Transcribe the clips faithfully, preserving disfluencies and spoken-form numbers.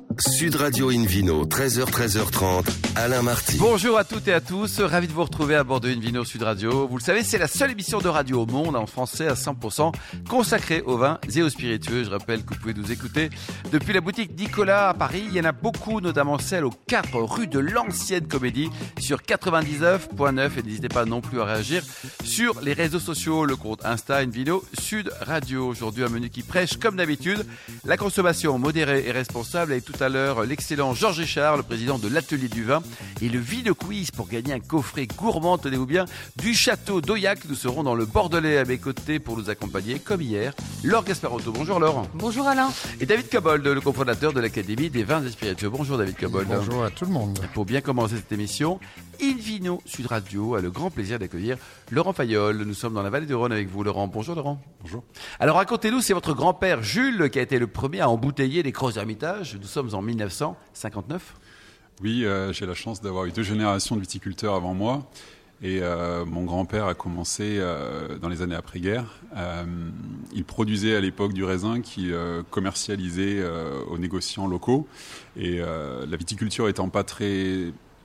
Sud Radio Invino, treize heures, treize heures trente, Alain Marty. Bonjour à toutes et à tous, ravi de vous retrouver à bord de Invino Sud Radio. Vous le savez, c'est la seule émission de radio au monde en français à cent pour cent consacrée aux vins et aux spiritueux. Je rappelle que vous pouvez nous écouter depuis la boutique Nicolas à Paris. Il y en a beaucoup, notamment celle aux quatre rue de l'Ancienne Comédie sur quatre-vingt-dix-neuf virgule neuf. Et n'hésitez pas non plus à réagir sur les réseaux sociaux, le compte Insta Invino Sud Radio. Aujourd'hui, un menu qui prêche comme d'habitude la consommation modérée et responsable. Et tout à l'heure, l'excellent Georges Échard, le président de l'Atelier du Vin, et le Vino Quiz pour gagner un coffret gourmand, tenez-vous bien, du château d'Auillac. Nous serons dans le Bordelais à mes côtés pour nous accompagner, comme hier, Laure Gasparotto. Bonjour Laure. Bonjour Alain. Et David Cobold, le cofondateur de l'Académie des vins et spiritueux. Bonjour David Cobold. Bonjour à tout le monde. Pour bien commencer cette émission, Invino Sud Radio a le grand plaisir d'accueillir Laurent Fayolle. Nous sommes dans la vallée du Rhône avec vous, Laurent. Bonjour Laurent. Bonjour. Alors racontez-nous, c'est votre grand-père Jules qui a été le premier à embouteiller les Gros Hermitages. Nous sommes en mille neuf cent cinquante-neuf. Oui, euh, j'ai la chance d'avoir eu deux générations de viticulteurs avant moi. Et euh, mon grand-père a commencé euh, dans les années après-guerre. Euh, il produisait à l'époque du raisin qu'il euh, commercialisait euh, aux négociants locaux. Et euh, la viticulture étant pas très...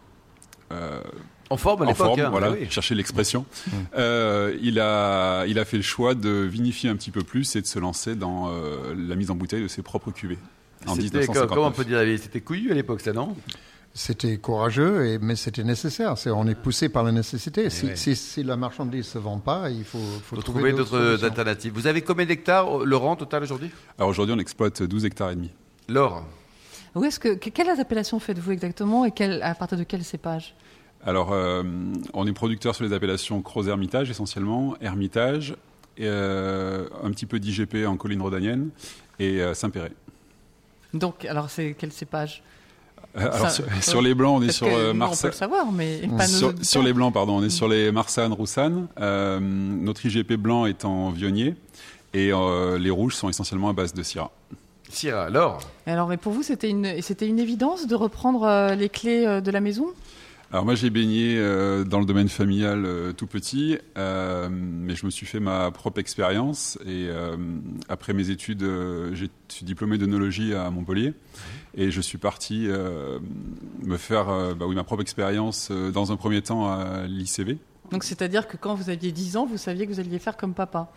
Euh, en forme à l'époque, forme, hein, voilà, ah oui. Chercher l'expression. euh, il a, il a fait le choix de vinifier un petit peu plus et de se lancer dans euh, la mise en bouteille de ses propres cuvées. En dix-neuf cent cinquante-neuf. Comment on peut dire, c'était couillu à l'époque, ça, non? C'était courageux, et, mais c'était nécessaire. C'est, on est poussé par la nécessité. Si, ouais. si, si la marchandise ne se vend pas, il faut, faut, faut trouver, trouver d'autres, d'autres alternatives. Vous avez combien d'hectares, Laurent, total aujourd'hui? Alors aujourd'hui, on exploite douze hectares et demi. Laure. Où est-ce que, quelle appellation faites-vous exactement et quel, à partir de quel cépage? Alors, euh, on est producteur sur les appellations Gros Hermitage essentiellement, Hermitage, et, euh, un petit peu d'I G P en colline rhodanienne et euh, Saint-Péret. Donc, alors c'est quel cépage? Alors, sur, sur les blancs, on est sur euh, Marsanne. On peut le savoir, mais pas sur, nos sur les blancs, pardon, on est sur les Marsanne, Roussanne. Euh, notre I G P blanc est en Viognier et euh, les rouges sont essentiellement à base de Syrah. Syrah, alors Alors, mais pour vous, c'était une, c'était une évidence de reprendre euh, les clés euh, de la maison? Alors moi j'ai baigné euh, dans le domaine familial euh, tout petit, euh, mais je me suis fait ma propre expérience et euh, après mes études, euh, j'ai suis diplômé d'œnologie à Montpellier et je suis parti euh, me faire euh, bah oui, ma propre expérience euh, dans un premier temps à l'I C V. Donc c'est-à-dire que quand vous aviez dix ans, vous saviez que vous alliez faire comme papa?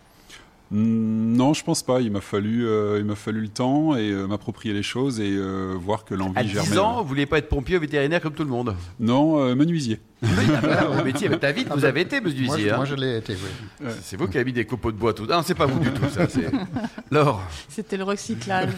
Non, je pense pas. Il m'a fallu, euh, il m'a fallu le temps et euh, m'approprier les choses et euh, voir que l'envie germait. À dix ans, vous vouliez pas être pompier ou vétérinaire comme tout le monde? Non, euh, menuisier. Au métier, mais David, vous avez été menuisier. Moi, je, hein. moi, je l'ai été, oui. Ouais. C'est vous qui avez mis des copeaux de bois tout. Ah, c'est pas vous du tout, ça. C'est... Laure. C'était le recyclage.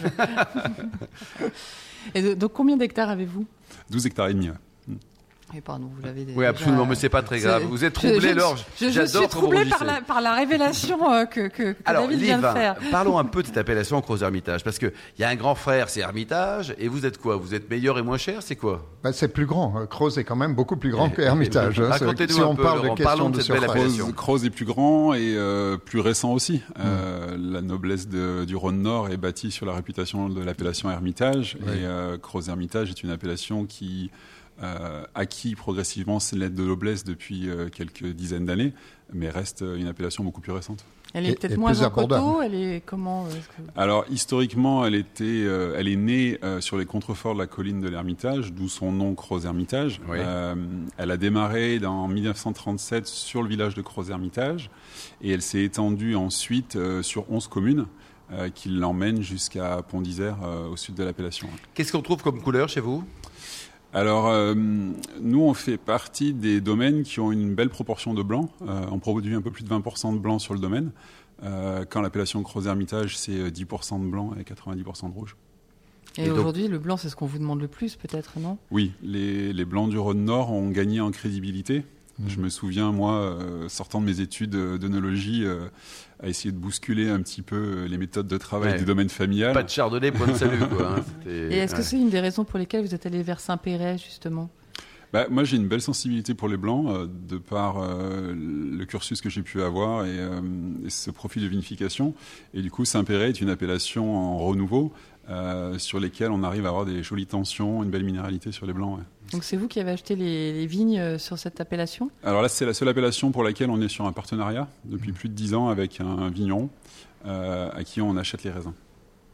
Et donc, combien d'hectares avez-vous? douze hectares et demi. Ouais. Oui, pardon, vous l'avez déjà... Oui, absolument, mais c'est pas très grave. C'est... Vous êtes troublé, Laure. Je, je, je suis troublé par la, par la révélation euh, que, que, que Alors, David les vient vins, de faire. Parlons un peu de cette appellation Gros Hermitage, parce qu'il y a un grand frère, c'est Hermitage, et vous êtes quoi? Vous êtes meilleur et moins cher, c'est quoi? Ben, c'est plus grand. Gros est quand même beaucoup plus grand que Hermitage. Racontez-nous si un on peu, parle Laurent, de questions de, de cette belle appellation. Gros est plus grand et euh, plus récent aussi. Mm. Euh, la noblesse de, du Rhône-Nord est bâtie sur la réputation de l'appellation Hermitage, oui. et euh, Gros Hermitage est une appellation qui... Euh, acquis progressivement ses lettres de noblesse depuis euh, quelques dizaines d'années, mais reste une appellation beaucoup plus récente. Elle est et, peut-être et moins plus en coteau, elle est comment euh, que... Alors historiquement, elle était, euh, elle est née euh, sur les contreforts de la colline de l'Hermitage, d'où son nom Gros Hermitage. Oui. Euh, elle a démarré en dix-neuf cent trente-sept sur le village de Gros Hermitage et elle s'est étendue ensuite euh, sur onze communes. Euh, qui l'emmènent jusqu'à Pont d'Isère, euh, au sud de l'appellation. Qu'est-ce qu'on trouve comme couleur chez vous? Alors, euh, nous, on fait partie des domaines qui ont une belle proportion de blanc. Euh, on produit un peu plus de vingt pour cent de blanc sur le domaine, euh, quand l'appellation Gros Hermitage, c'est dix pour cent de blanc et quatre-vingt-dix pour cent de rouge. Et, et aujourd'hui, donc, le blanc, c'est ce qu'on vous demande le plus, peut-être, non? Oui, les, les blancs du Rhône-Nord ont gagné en crédibilité. Mmh. Je me souviens, moi, euh, sortant de mes études d'œnologie, euh, à essayer de bousculer un petit peu les méthodes de travail ouais. du domaine familial. Pas de chardonnay, point de salut, quoi. Hein. Et est-ce ouais. que c'est une des raisons pour lesquelles vous êtes allé vers Saint-Péret, justement? Bah, moi, j'ai une belle sensibilité pour les blancs, euh, de par euh, le cursus que j'ai pu avoir et, euh, et ce profil de vinification. Et du coup, Saint-Péret est une appellation en renouveau, euh, sur lesquelles on arrive à avoir des jolies tensions, une belle minéralité sur les blancs. Ouais. Donc c'est vous qui avez acheté les, les vignes sur cette appellation? Alors là, c'est la seule appellation pour laquelle on est sur un partenariat depuis plus de dix ans avec un vigneron euh, à qui on achète les raisins.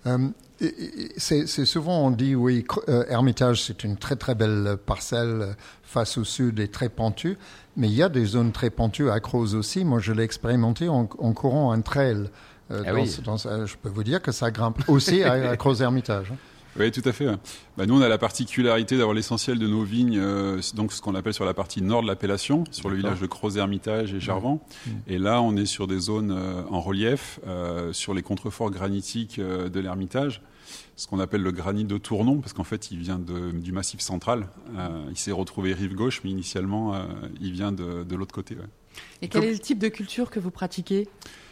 Euh, c'est, c'est souvent on dit oui, euh, Hermitage c'est une très très belle parcelle face au sud et très pentue, mais il y a des zones très pentues à Crozes aussi. Moi je l'ai expérimenté en, en courant un trail. Euh, ah dans, oui. dans, dans, je peux vous dire que ça grimpe aussi à, à Crozes Hermitage. Oui, tout à fait. Bah, nous, on a la particularité d'avoir l'essentiel de nos vignes, euh, donc ce qu'on appelle sur la partie nord de l'appellation, sur le village de Crozes-Hermitage et Gervans. Mmh. Et là, on est sur des zones euh, en relief, euh, sur les contreforts granitiques euh, de l'Hermitage, ce qu'on appelle le granit de Tournon, parce qu'en fait, il vient de, du Massif central. Euh, il s'est retrouvé rive gauche, mais initialement, euh, il vient de, de l'autre côté. Ouais. Et quel est le type de culture que vous pratiquez ?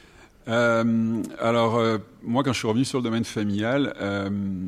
Euh, alors, euh, moi, quand je suis revenu sur le domaine familial, euh,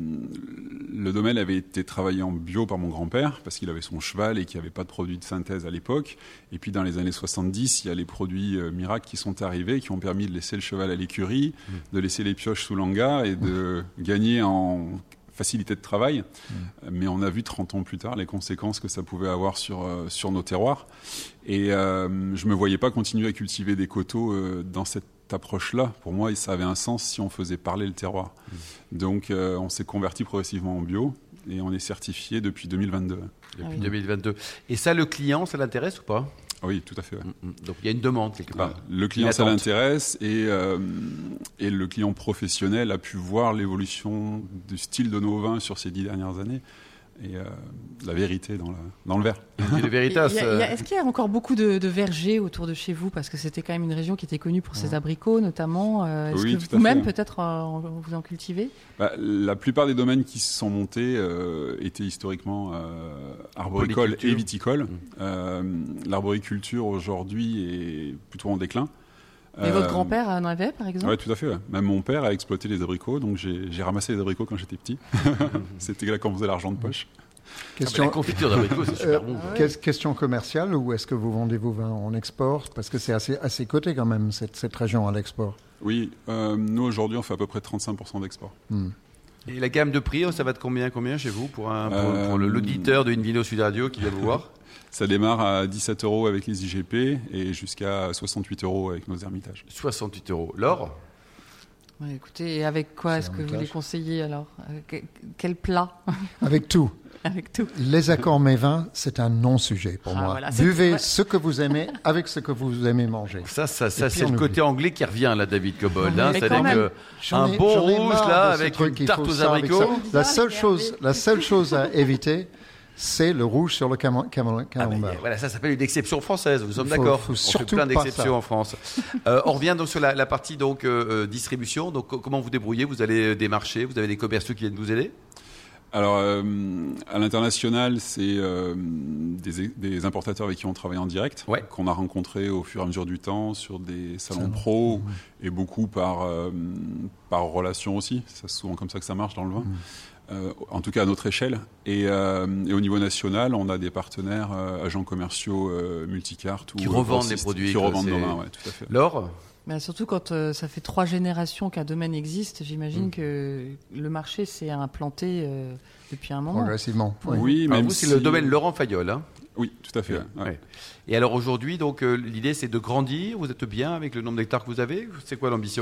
le domaine avait été travaillé en bio par mon grand-père, parce qu'il avait son cheval et qu'il n'y avait pas de produits de synthèse à l'époque. Et puis, dans les années soixante-dix, il y a les produits euh, miracles qui sont arrivés, qui ont permis de laisser le cheval à l'écurie, mmh. de laisser les pioches sous l'hangar et de mmh. gagner en facilité de travail. Mmh. Mais on a vu trente ans plus tard les conséquences que ça pouvait avoir sur, euh, sur nos terroirs. Et euh, je ne me voyais pas continuer à cultiver des coteaux euh, dans cette approche-là. Pour moi, ça avait un sens si on faisait parler le terroir. Mmh. Donc, euh, on s'est converti progressivement en bio et on est certifié depuis deux mille vingt-deux. Depuis ah oui. deux mille vingt-deux. Et ça, le client, ça l'intéresse ou pas ? Oui, tout à fait. Ouais. Donc, il y a une demande quelque part. Le client, ça l'intéresse et, euh, et le client professionnel a pu voir l'évolution du style de nos vins sur ces dix dernières années. Et euh, la vérité dans, la, dans le verre. Et le Veritas. Et y a, y a, est-ce qu'il y a encore beaucoup de, de vergers autour de chez vous ? Parce que c'était quand même une région qui était connue pour ses abricots, notamment. Euh, est-ce oui, que vous-même, peut-être, euh, vous en cultivez ? bah, La plupart des domaines qui se sont montés euh, étaient historiquement euh, arboricoles et viticoles. Mmh. Euh, l'arboriculture, aujourd'hui, est plutôt en déclin. Et euh, votre grand-père en avait, par exemple ? Oui, tout à fait. Ouais. Même mon père a exploité les abricots, donc j'ai, j'ai ramassé les abricots quand j'étais petit. C'était là qu'on faisait l'argent de poche. Question... Ah, la confiture d'abricots, c'est super bon. Euh, ouais. Question commerciale, ou est-ce que vous vendez vos vins en export ? Parce que c'est assez, assez coté quand même, cette, cette région à l'export. Oui, euh, nous aujourd'hui, on fait à peu près trente-cinq pour cent d'export. Hmm. Et la gamme de prix, ça va de combien, combien chez vous pour, un, pour, euh, pour le, l'auditeur de Invino Sud Radio qui vient vous voir ? Ça démarre à dix-sept euros avec les I G P et jusqu'à soixante-huit euros avec nos Hermitages. soixante-huit euros. Laure ? Ouais, écoutez, et avec quoi est-ce que vous les conseillez alors ? Quel plat ? Avec tout. Avec tout. Les accords mets vins, c'est un non-sujet pour ah, moi. Voilà, Buvez vrai. ce que vous aimez avec ce que vous aimez manger. Ça, ça, ça c'est le côté anglais qui revient là, David Cobold. Hein, c'est-à-dire que un ai, bon rouge là avec une tarte aux abricots. La seule chose, la seule chose à éviter, c'est le rouge sur le camembert. Ah ben, voilà, ça s'appelle une exception française. Nous sommes faut, d'accord. Faut on fait plein d'exceptions en France. euh, on revient donc sur la, la partie donc euh, distribution. Donc comment vous débrouillez ? Vous allez démarcher ? Vous avez des commerciaux qui viennent vous aider ? Alors, euh, à l'international, c'est euh, des, des importateurs avec qui on travaille en direct, ouais. qu'on a rencontrés au fur et à mesure du temps sur des salons ça pro mmh. et beaucoup par, euh, par relation aussi. C'est souvent comme ça que ça marche dans le vin. Mmh. Euh, en tout cas à notre échelle. Et, euh, et au niveau national, on a des partenaires euh, agents commerciaux euh, multicartes qui ou revendent les produits. Qui revendent nos vins, ouais, tout à fait. Laure ? Mais surtout quand euh, ça fait trois générations qu'un domaine existe, j'imagine mmh. que le marché s'est implanté euh, depuis un moment. Progressivement. Oui, oui même vous, si... c'est le domaine Laurent Fayolle. Hein. Oui, tout à fait. Ouais. Ouais. Et alors aujourd'hui, donc euh, l'idée c'est de grandir. Vous êtes bien avec le nombre d'hectares que vous avez ? C'est quoi l'ambition ?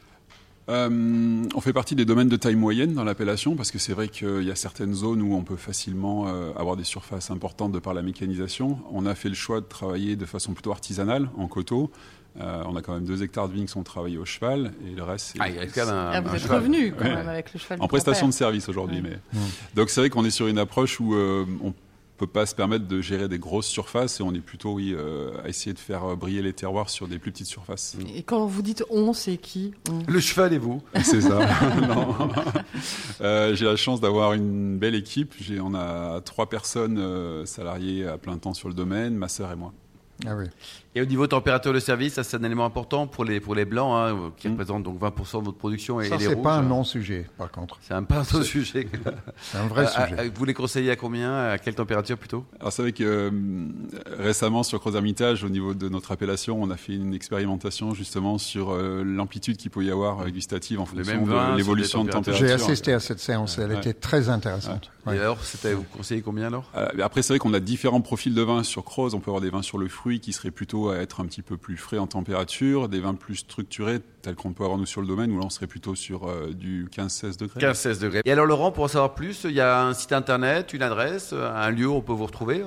Euh, on fait partie des domaines de taille moyenne dans l'appellation parce que c'est vrai qu'il y a certaines zones où on peut facilement euh, avoir des surfaces importantes de par la mécanisation. On a fait le choix de travailler de façon plutôt artisanale en coteaux. Euh, on a quand même deux hectares de vignes qui sont travaillés au cheval et le reste c'est... Ah, il y a quand même un, ah, vous un êtes cheval. revenu quand ouais. même avec le cheval. En prestation de service aujourd'hui. Ouais. Mais... Mmh. Donc c'est vrai qu'on est sur une approche où euh, on peut pas se permettre de gérer des grosses surfaces et on est plutôt oui, euh, à essayer de faire briller les terroirs sur des plus petites surfaces. Et quand vous dites on, c'est qui on... Le cheval et vous. C'est ça. non. Euh, j'ai la chance d'avoir une belle équipe. J'ai, on a trois personnes euh, salariées à plein temps sur le domaine, ma sœur et moi. Ah oui. Et au niveau température de service, ça c'est un élément important pour les, pour les blancs, hein, qui mmh. représentent donc vingt pour cent de votre production et, ça, et les c'est rouges. Pas un non-sujet, par contre. C'est un pas un non-sujet. C'est un vrai à, sujet. À, vous les conseillez à combien ? À quelle température plutôt ? Alors c'est vrai que euh, récemment sur Crozes Hermitage, au niveau de notre appellation, on a fait une expérimentation justement sur euh, l'amplitude qu'il peut y avoir euh, gustative en fonction de l'évolution de température. J'ai assisté à cette séance, elle ouais. était très intéressante. Ouais. Et alors, c'était, vous conseillez combien alors ? euh, Après c'est vrai qu'on a différents profils de vins sur Crozes. On peut avoir des vins sur le fruit qui seraient plutôt plutôt à être un petit peu plus frais en température, des vins plus structurés, tels qu'on peut avoir nous sur le domaine, où là on serait plutôt sur euh, du quinze seize degrés. quinze seize degrés. Et alors Laurent, pour en savoir plus, il y a un site internet, une adresse, un lieu où on peut vous retrouver?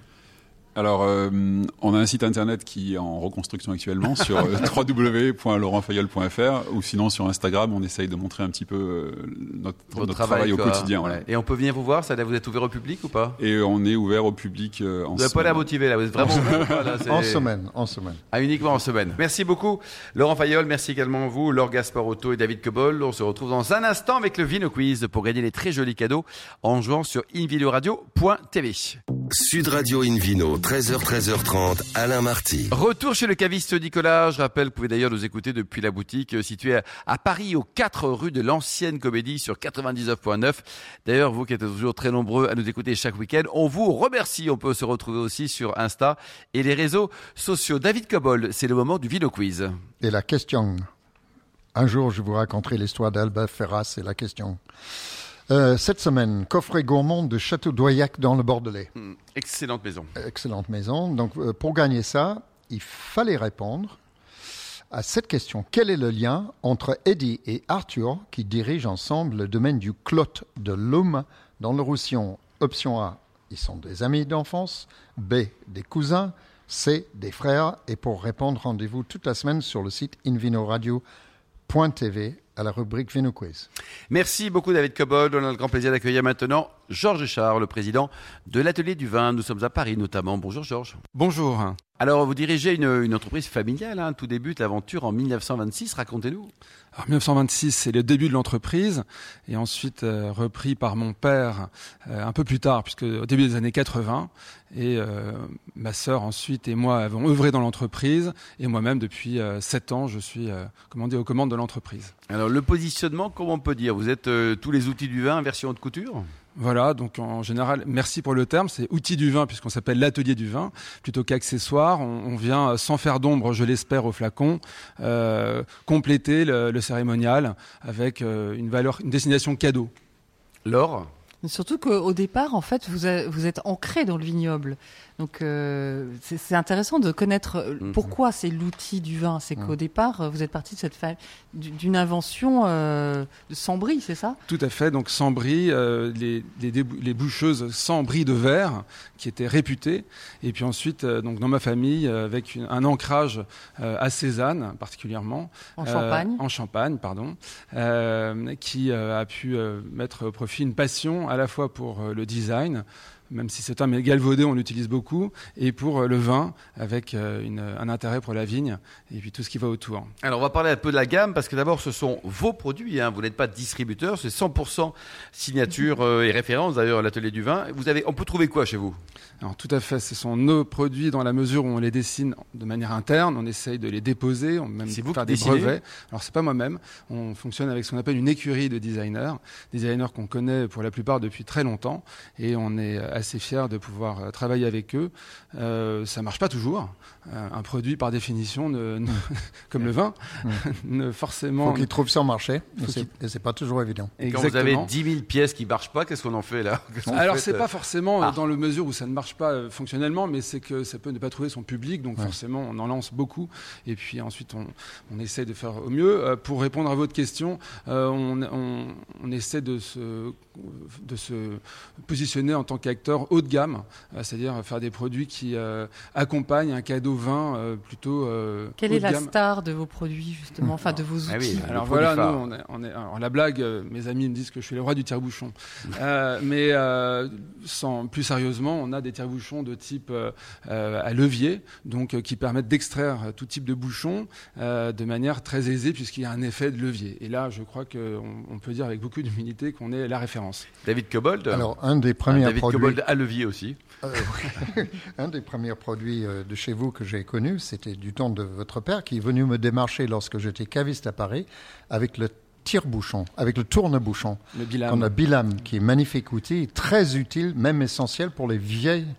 Alors, euh, on a un site internet qui est en reconstruction actuellement sur euh, w w w point laurent fayolle point f r, ou sinon sur Instagram, on essaye de montrer un petit peu euh, notre, notre travail, travail au quotidien. Ouais. Ouais. Et on peut venir vous voir, ça, vous êtes ouvert au public ou pas? Et on est ouvert au public euh, en Vous n'avez pas l'air motivé là, vous êtes vraiment pas, là, en semaine, en semaine. Ah, uniquement en semaine. Merci beaucoup Laurent Fayolle, merci également vous, Laure Gasparotto et David Cobol. On se retrouve dans un instant avec le Vino Quiz pour gagner les très jolis cadeaux en jouant sur invinoradio point t v. Sud Radio Invino, treize heures treize heures trente, Alain Marty. Retour chez le caviste Nicolas. Je rappelle, vous pouvez d'ailleurs nous écouter depuis la boutique située à, à Paris, aux quatre rue de l'Ancienne Comédie sur quatre-vingt-dix-neuf point neuf. D'ailleurs, vous qui êtes toujours très nombreux à nous écouter chaque week-end, on vous remercie. On peut se retrouver aussi sur Insta et les réseaux sociaux. David Cobol, c'est le moment du Vino Quiz. Et la question. Un jour, je vous raconterai l'histoire d'Albert Ferras et la question. Euh, cette semaine, coffret gourmand de Château-Doyac dans le Bordelais. Mmh, excellente maison. Excellente maison. Donc, euh, pour gagner ça, il fallait répondre à cette question. Quel est le lien entre Eddie et Arthur qui dirigent ensemble le domaine du Clotte de l'Homme dans le Roussillon? Option A, ils sont des amis d'enfance. B, des cousins. C, des frères. Et pour répondre, rendez-vous toute la semaine sur le site invinoradio point t v à la rubrique Vino Quiz. Merci beaucoup David Cobol. On a le grand plaisir d'accueillir maintenant Georges Char, le président de l'Atelier du Vin. Nous sommes à Paris notamment. Bonjour Georges. Bonjour. Alors vous dirigez une, une entreprise familiale, hein. Tout débute l'aventure en mille neuf cent vingt-six, racontez-nous. Alors mille neuf cent vingt-six, c'est le début de l'entreprise et ensuite euh, repris par mon père euh, un peu plus tard, puisque au début des années quatre-vingts, et euh, ma sœur ensuite et moi avons œuvré dans l'entreprise et moi-même depuis euh, sept ans, je suis euh, comment dire, aux commandes de l'entreprise. Alors le positionnement, comment on peut dire? Vous êtes euh, tous les outils du vin version haute couture? Voilà, donc en général, merci pour le terme, c'est outils du vin puisqu'on s'appelle l'atelier du vin, plutôt qu'accessoires. On, on vient sans faire d'ombre, je l'espère, au flacon, euh, compléter le, le cérémonial avec euh, une valeur, une destination cadeau. Laure? Surtout qu'au départ, en fait, vous, a, vous êtes ancré dans le vignoble. Donc, euh, c'est, c'est intéressant de connaître pourquoi c'est l'outil du vin. C'est qu'au départ, vous êtes parti de cette fa... d'une invention euh, de Sambry, c'est ça? Tout à fait. Donc, Sambry, euh, les, les, les boucheuses Sambry de verre, qui étaient réputées. Et puis ensuite, euh, donc dans ma famille, euh, avec une, un ancrage euh, à Cézanne, particulièrement. En euh, Champagne. En Champagne, pardon. Euh, qui euh, a pu euh, mettre au profit une passion à la fois pour euh, le design, même si ce terme est galvaudé, on l'utilise beaucoup, et pour le vin, avec une, un intérêt pour la vigne, et puis tout ce qui va autour. Alors on va parler un peu de la gamme, parce que d'abord ce sont vos produits, hein. Vous n'êtes pas distributeur, c'est cent pour cent signature euh, et référence d'ailleurs à l'Atelier du Vin. Vous avez, on peut trouver quoi chez vous? Alors tout à fait, ce sont nos produits dans la mesure où on les dessine de manière interne, on essaye de les déposer, on même c'est vous faire qui des dessinez? brevets. Alors c'est pas moi-même, on fonctionne avec ce qu'on appelle une écurie de designers, designers qu'on connaît pour la plupart depuis très longtemps, et on est assez fiers de pouvoir travailler avec eux. Euh, ça marche pas toujours. Euh, un produit par définition, ne, ne, comme le vin, mmh. ne forcément. Faut qu'ils trouvent son marché, et Faut c'est, et c'est pas toujours évident. Et quand vous avez dix mille pièces qui marchent pas, qu'est-ce qu'on en fait là? Alors fait, c'est euh... pas forcément ah. dans le mesure où ça ne marche pas euh, fonctionnellement, mais c'est que ça peut ne pas trouver son public, donc ouais. forcément on en lance beaucoup, et puis ensuite on, on essaie de faire au mieux. Euh, pour répondre à votre question, euh, on, on, on essaie de se, de se positionner en tant qu'acteur haut de gamme, euh, c'est-à-dire faire des produits qui euh, accompagnent un cadeau vin euh, plutôt euh, Quelle haut est de la gamme. star de vos produits justement, enfin de vos outils? Ah oui, alors voilà, nous, on est, on est, alors la blague, euh, mes amis me disent que je suis le roi du tire-bouchon, euh, mais euh, sans, plus sérieusement, on a des tire-bouchons de type euh, euh, à levier, donc euh, qui permettent d'extraire tout type de bouchon euh, de manière très aisée puisqu'il y a un effet de levier. Et là, je crois qu'on on peut dire avec beaucoup d'humilité qu'on est la référence. David Cobold. Alors, un des premiers ah, David produits... Cobold à levier aussi. Euh, un des premiers produits de chez vous que j'ai connu, c'était du temps de votre père qui est venu me démarcher lorsque j'étais caviste à Paris avec le tire-bouchon, avec le tourne-bouchon. Le Bilam. On a Bilam, qui est magnifique outil, très utile, même essentiel pour les vieilles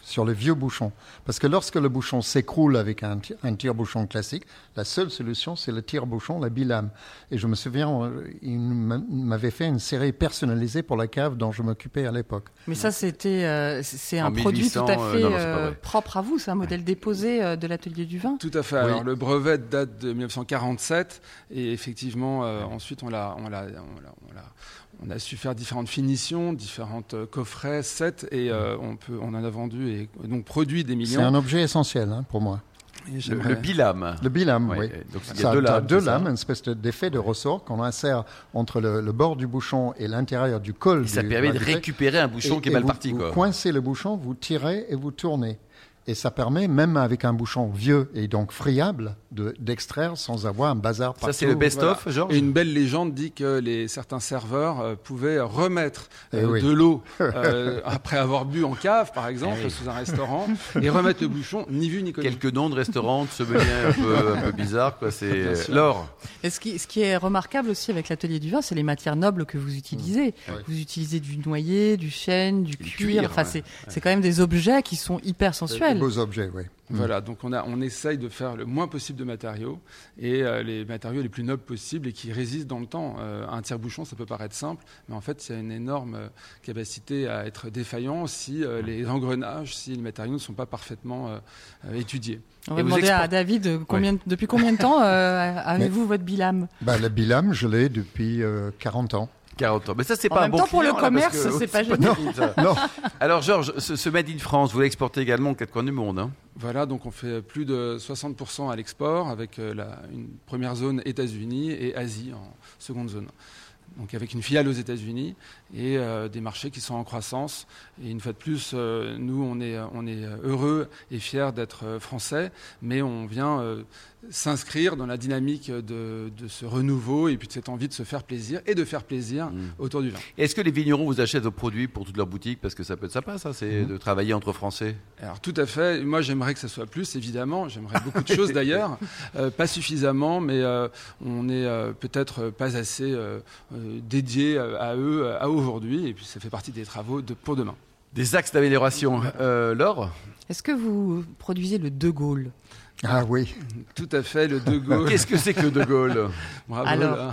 sur les vieux bouchons. Parce que lorsque le bouchon s'écroule avec un, un tire-bouchon classique, la seule solution, c'est le tire-bouchon, la bilame. Et je me souviens, il m'avait fait une série personnalisée pour la cave dont je m'occupais à l'époque. Mais ça, c'était, euh, c'est un produit tout à fait euh, non, euh, propre à vous. C'est un modèle déposé euh, de l'atelier du vin. Tout à fait. Oui. Alors, le brevet date de dix-neuf cent quarante-sept et effectivement, euh, ensuite, on l'a, on l'a, on l'a, on l'a On a su faire différentes finitions, différentes euh, coffrets, sets, et euh, on, peut, on en a vendu et donc produit des millions. C'est un objet essentiel hein, pour moi. Le, le bilame. Le bilame, ouais, oui. Donc, il y a deux lames, deux lames, une espèce d'effet de ressort qu'on insère entre le, le bord du bouchon et l'intérieur du col. Et du, ça permet de greffé. récupérer un bouchon et, qui est mal vous, parti. Vous quoi. coincez le bouchon, vous tirez et vous tournez. Et ça permet, même avec un bouchon vieux et donc friable, de, d'extraire sans avoir un bazar partout. Ça, c'est le best-of, voilà. Georges. Et une belle légende dit que les, certains serveurs euh, pouvaient remettre euh, oui. de l'eau euh, après avoir bu en cave, par exemple, ah oui. sous un restaurant, et remettre le bouchon, ni vu ni connu. Quelques noms de restaurants, de sommeliers un peu, un peu bizarres, quoi. C'est Laure. Et ce qui, ce qui est remarquable aussi avec l'atelier du vin, c'est les matières nobles que vous utilisez. Mmh. Ouais. Vous utilisez du noyer, du chêne, du, du cuir. cuir. Enfin, ouais. c'est, ouais. c'est quand même des objets qui sont hyper sensuels. Des beaux objets, oui. Voilà, donc on, a, on essaye de faire le moins possible de matériaux et euh, les matériaux les plus nobles possibles et qui résistent dans le temps. Euh, un tire-bouchon, ça peut paraître simple, mais en fait, il y a une énorme euh, capacité à être défaillant si euh, les engrenages, si les matériaux ne sont pas parfaitement euh, étudiés. On va demander export... à David, combien, ouais. depuis combien de temps euh, avez-vous mais, votre bilame bah, Le bilame, je l'ai depuis euh, quarante ans. quarante ans. Mais ça, c'est en pas même un bon temps, pour client, le là, commerce, que... c'est pas génial. Non, non. Alors, Georges, ce, ce Made in France, vous l'exportez également aux quatre coins du monde. Hein. Voilà, donc on fait plus de soixante pour cent à l'export avec euh, la, une première zone États-Unis et Asie en seconde zone. Donc avec une filiale aux États-Unis et euh, des marchés qui sont en croissance. Et une fois de plus, euh, nous, on est, on est heureux et fiers d'être euh, français, mais on vient euh, s'inscrire dans la dynamique de, de ce renouveau et puis de cette envie de se faire plaisir et de faire plaisir mmh. autour du vin. Est-ce que les vignerons vous achètent vos produits pour toute leur boutique? Parce que ça peut être sympa, ça, c'est mmh. de travailler entre Français. Alors tout à fait. Moi, j'aimerais que ça soit plus, évidemment. J'aimerais beaucoup de choses d'ailleurs. Euh, pas suffisamment, mais euh, on n'est euh, peut-être pas assez euh, euh, dédié à eux à aujourd'hui. Et puis ça fait partie des travaux de, pour demain. Des axes d'amélioration. Euh, Laure? Est-ce que vous produisez le De Gaulle? Ah oui. Tout à fait, le De Gaulle. Qu'est-ce que c'est que le De Gaulle? Bravo. Alors,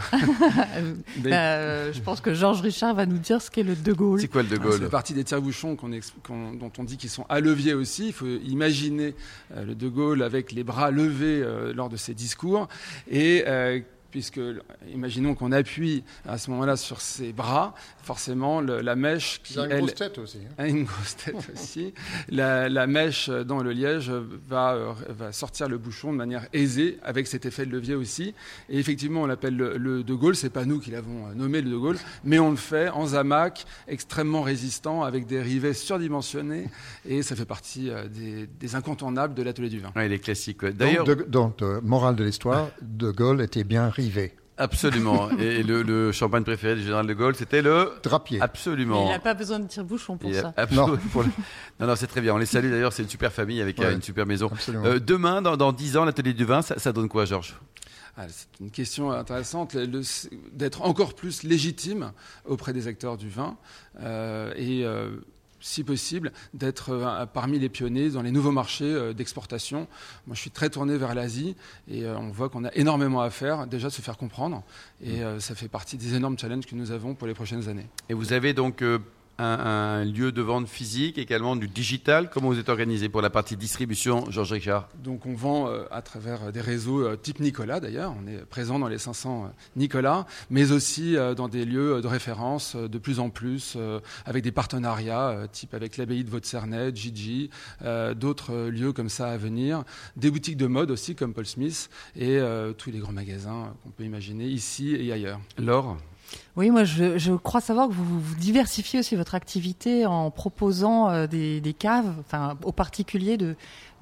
euh, je pense que Georges Richard va nous dire ce qu'est le De Gaulle. C'est quoi le De Gaulle? C'est la partie des tire-bouchons qu'on ex- qu'on, dont on dit qu'ils sont à levier aussi. Il faut imaginer euh, le De Gaulle avec les bras levés euh, lors de ses discours et euh, puisque, imaginons qu'on appuie à ce moment-là sur ses bras, forcément, le, la mèche qui, il a une elle, grosse tête aussi. Hein. A une grosse tête aussi. La, la mèche dans le liège va, euh, va sortir le bouchon de manière aisée, avec cet effet de levier aussi. Et effectivement, on l'appelle le, le De Gaulle. C'est pas nous qui l'avons nommé le De Gaulle, mais on le fait en zamac, extrêmement résistant, avec des rivets surdimensionnés. Et ça fait partie euh, des, des incontournables de l'atelier du vin. Oui, les classiques. Ouais. D'ailleurs, donc, de, donc euh, morale de l'histoire, De Gaulle était bien rivé. Absolument. Et le, le champagne préféré du général de Gaulle, c'était le Drapier. Absolument. Mais il n'a pas besoin de tire-bouchon pour ça. Non. Pour le... non, non, c'est très bien. On les salue d'ailleurs. C'est une super famille avec ouais, une super maison. Euh, demain, dans, dans dix ans, l'atelier du vin, ça, ça donne quoi, Georges? Ah, c'est une question intéressante, le, le, d'être encore plus légitime auprès des acteurs du vin euh, et euh, si possible, d'être euh, parmi les pionniers dans les nouveaux marchés euh, d'exportation. Moi, je suis très tourné vers l'Asie et euh, on voit qu'on a énormément à faire, déjà de se faire comprendre. Et euh, ça fait partie des énormes challenges que nous avons pour les prochaines années. Et vous avez donc euh, un, un lieu de vente physique, également du digital. Comment vous êtes organisé pour la partie distribution, Georges Richard? Donc on vend euh, à travers des réseaux euh, type Nicolas d'ailleurs. On est présent dans les cinq cents euh, Nicolas, mais aussi euh, dans des lieux de référence euh, de plus en plus, euh, avec des partenariats euh, type avec l'abbaye de Vaud-Cernet, Gigi, euh, d'autres euh, lieux comme ça à venir. Des boutiques de mode aussi comme Paul Smith et euh, tous les grands magasins qu'on peut imaginer ici et ailleurs. Laure? Oui, moi je, je crois savoir que vous, vous diversifiez aussi votre activité en proposant euh, des, des caves, enfin aux particuliers de,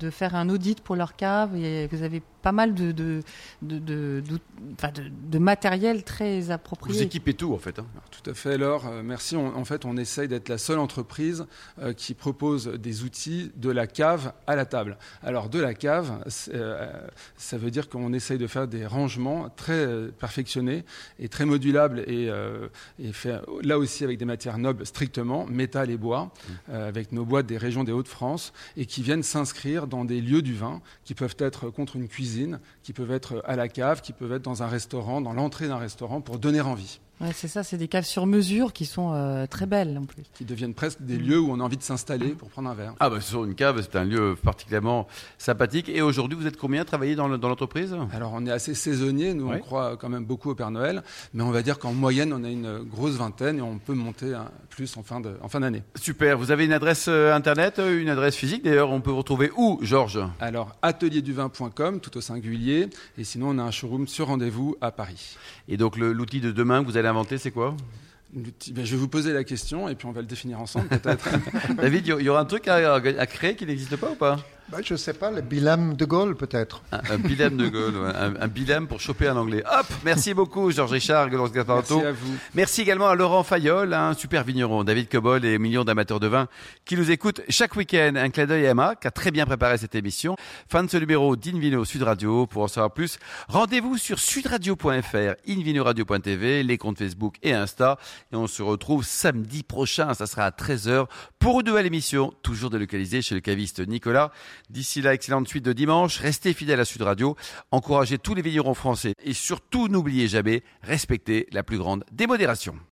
de faire un audit pour leur cave et vous avez pas mal de, de, de, de, de, enfin de, de matériel très approprié. Vous équipez tout en fait. Hein. Alors, tout à fait, Laure. Euh, merci. On, en fait, on essaye d'être la seule entreprise euh, qui propose des outils de la cave à la table. Alors, de la cave, euh, ça veut dire qu'on essaye de faire des rangements très euh, perfectionnés et très modulables et, euh, et fait là aussi avec des matières nobles strictement, métal et bois, mmh. euh, avec nos boîtes des régions des Hauts-de-France et qui viennent s'inscrire dans des lieux du vin qui peuvent être contre une cuisine, qui peuvent être à la cave, qui peuvent être dans un restaurant, dans l'entrée d'un restaurant pour donner envie. Ouais, c'est ça, c'est des caves sur mesure qui sont euh, très belles en plus. Qui deviennent presque des lieux où on a envie de s'installer pour prendre un verre. Ah bah sur une cave, c'est un lieu particulièrement sympathique. Et aujourd'hui, vous êtes combien à travailler dans, le, dans l'entreprise ? Alors on est assez saisonnier, nous ouais. on croit quand même beaucoup au Père Noël, mais on va dire qu'en moyenne on a une grosse vingtaine et on peut monter un, plus en fin, de, en fin d'année. Super, vous avez une adresse euh, internet, une adresse physique d'ailleurs, on peut vous retrouver où, Georges ? Alors atelier du vin point com, tout au singulier, et sinon on a un showroom sur rendez-vous à Paris. Et donc le, l'outil de demain que vous allez inventer, c'est quoi ? Ben, je vais vous poser la question et puis on va le définir ensemble peut-être. David, il y aura un truc à, à créer qui n'existe pas ou pas ? Ben, je ne sais pas, le bilème de Gaulle peut-être. Un, un bilème de Gaulle, un, un bilème pour choper un anglais. Hop, merci beaucoup Georges Richard, Laurence Gasparetto. Merci à vous. Merci également à Laurent Fayolle, un super vigneron, David Cobol et millions d'amateurs de vin qui nous écoutent chaque week-end. Un clin d'œil à Emma qui a très bien préparé cette émission. Fin de ce numéro d'Invino Sud Radio. Pour en savoir plus, rendez-vous sur sudradio point f r, invinoradio point t v, les comptes Facebook et Insta. Et on se retrouve samedi prochain, ça sera à treize heures pour une nouvelle émission, toujours délocalisée chez le caviste Nicolas. D'ici là, excellente suite de dimanche. Restez fidèles à Sud Radio. Encouragez tous les vignerons français. Et surtout, n'oubliez jamais, respectez la plus grande démodération.